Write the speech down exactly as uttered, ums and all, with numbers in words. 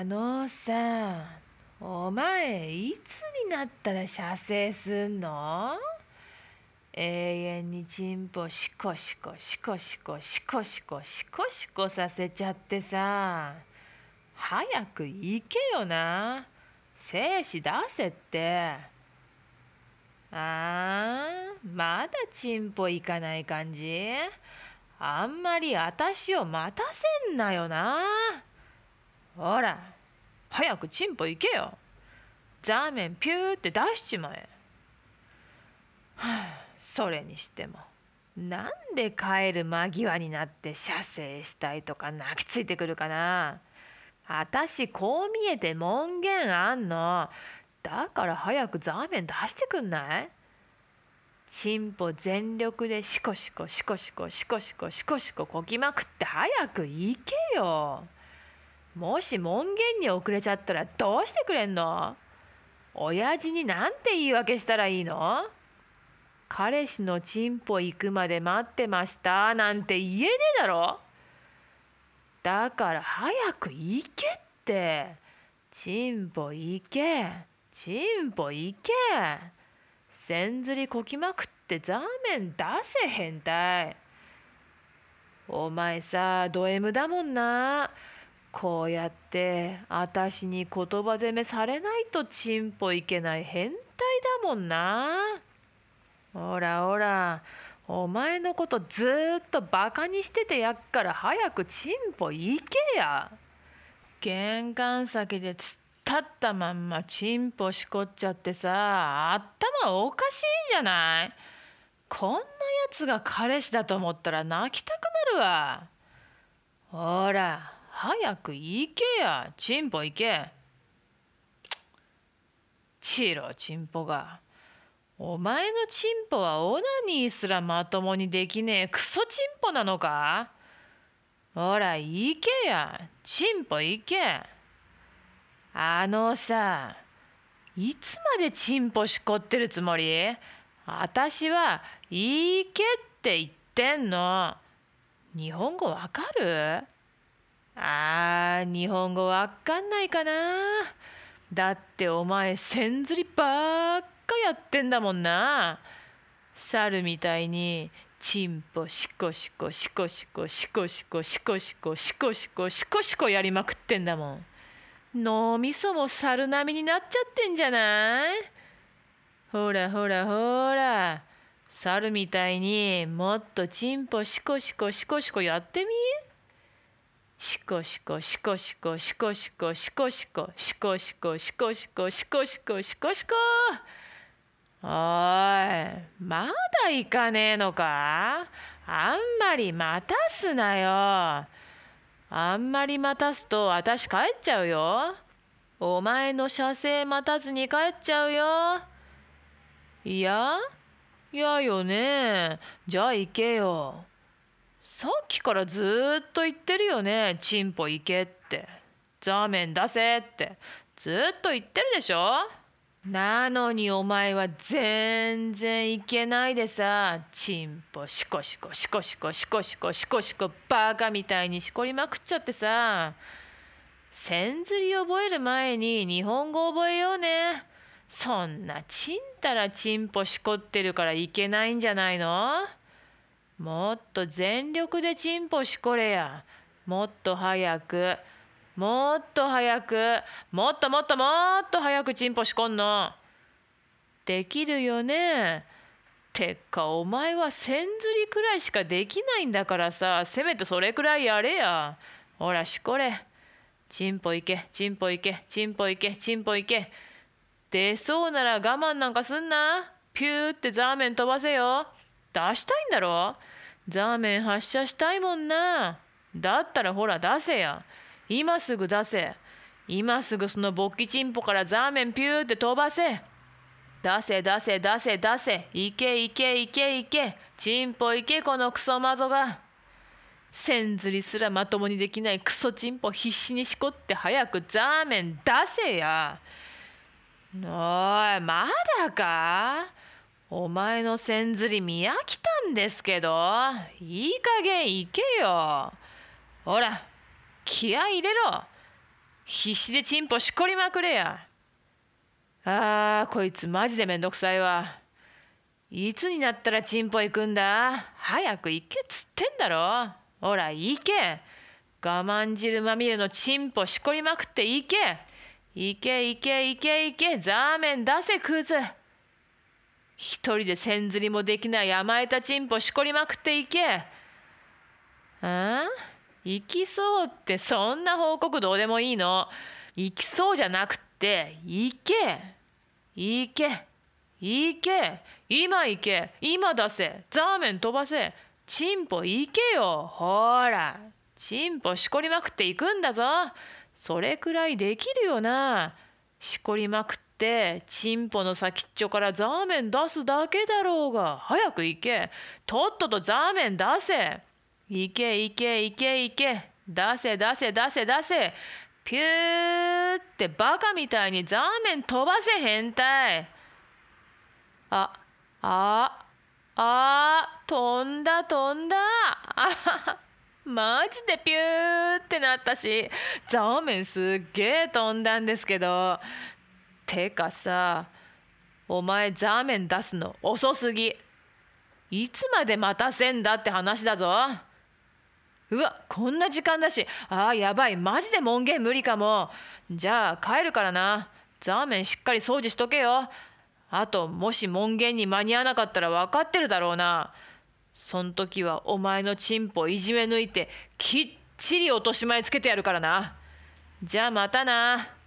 あのさ、お前いつになったら射精すんの？永遠にチンポシコシコシコシコシコシコシコシコさせちゃってさ、早く行けよな。精子出せって。あー、まだチンポ行かない感じ？あんまり私を待たせんなよな。ほら、早くチンポ行けよ。ザーメンピューって出しちまえ。はあ、それにしても、なんで帰る間際になって射精したいとか泣きついてくるかな。あたしこう見えて門限あんの。だから早くザーメン出してくんない？チンポ全力でシコシコシコシコシコシコシコシコこきまくって早く行けよ。もし門限に遅れちゃったらどうしてくれんの？親父になんて言い訳したらいいの？彼氏のチンポ行くまで待ってましたなんて言えねえだろ。だから早く行けって。チンポ行け、チンポ行け。せんずりこきまくってザーメン出せへんたい。お前さ、ド M だもんな。こうやってあたしに言葉責めされないとチンポいけない変態だもんな。ほらほら、お前のことずーっとバカにしててやっから早くチンポ行けや。玄関先で突っ立ったまんまチンポしこっちゃってさ、頭おかしいんじゃない？こんなやつが彼氏だと思ったら泣きたくなるわ。ほら、早く行けや。チンポ行け。チロチンポが。お前のチンポはオナニーすらまともにできねえクソチンポなのか？ほら行けや。チンポ行け。あのさ、いつまでチンポしこってるつもり？あたしは行けって言ってんの。日本語わかる？あー、日本語わかんないかな。だってお前せんずりばっかやってんだもんな。猿みたいにチンポシコシコシコシコシコシコシコシコシコシコシコシコやりまくってんだもん。脳みそも猿並みになっちゃってんじゃない？ほらほらほら、猿みたいにもっとチンポシコシコシコシコやってみ。シコシコシコシコシコシコシコシコシコシコシコシコシコシコシコシコ。おい、まだ行かねえのか？あんまり待たすなよ。あんまり待たすと私帰っちゃうよ。お前の射精待たずに帰っちゃうよ。いや？いやよね。じゃあ行けよ。さっきからずーっと言ってるよね。チンポ行けって。ザーメン出せって。ずーっと言ってるでしょ？なのにお前は全然行けないでさ、チンポシコシコシコシコシコシコシコシコバカみたいにしこりまくっちゃってさ。せんずり覚える前に日本語覚えようね。そんなちんたらチンポしこってるからいけないんじゃないの？もっと全力でチンポしこれや。もっと早く、もっと早く、もっともっともっと早くチンポしこんの。できるよね。てっかお前はせんずりくらいしかできないんだからさ、せめてそれくらいやれや。ほらしこれ。チンポいけ、チンポいけ、チンポいけ、チンポいけ。出そうなら我慢なんかすんな。ピューってザーメン飛ばせよ。出したいんだろ？ザーメン発射したいもんな。だったらほら出せや。今すぐ出せ。今すぐその勃起チンポからザーメンピューって飛ばせ。出せ出せ出せ出せ。いけいけいけいけ。チンポいけこのクソマゾが。せんずりすらまともにできないクソチンポ必死にしこって早くザーメン出せや。おい、まだか？お前のせんずり見飽きたんですけど、いい加減行けよ。ほら、気合い入れろ。 必死でチンポしこりまくれや。あー、こいつマジでめんどくさいわ。いつになったらチンポ行くんだ。早く行けっつってんだろ。ほら行け。我慢汁まみれのチンポしこりまくって行け。行け行け行け行け。ザーメン出せクズ。一人でせんずりもできない甘えたチンポしこりまくって行け。ああ、行きそうってそんな報告どうでもいいの。行きそうじゃなくて行け行け行け。今行け。今出せ。ザーメン飛ばせ。チンポ行けよ。ほらチンポしこりまくって行くんだぞ。それくらいできるよな。しこりまくってチンポの先っちょからザーメン出すだけだろうが。早く行け。とっととザーメン出せ。行け行け行け行け。出せ出せ出せ出せ。ピューってバカみたいにザーメン飛ばせ変態。あ、あ、あ、飛んだ飛んだ。あマジでピューってなったし、ザーメンすっげー飛んだんですけど。てかさ、お前ザーメン出すの遅すぎ。いつまで待たせんだって話だぞ。うわ、こんな時間だし、あーやばい、マジで門限無理かも。じゃあ帰るからな。ザーメンしっかり掃除しとけよ。あともし門限に間に合わなかったら分かってるだろうな。そん時はお前のチンポいじめ抜いてきっちり落とし前つけてやるからな。じゃあまたな。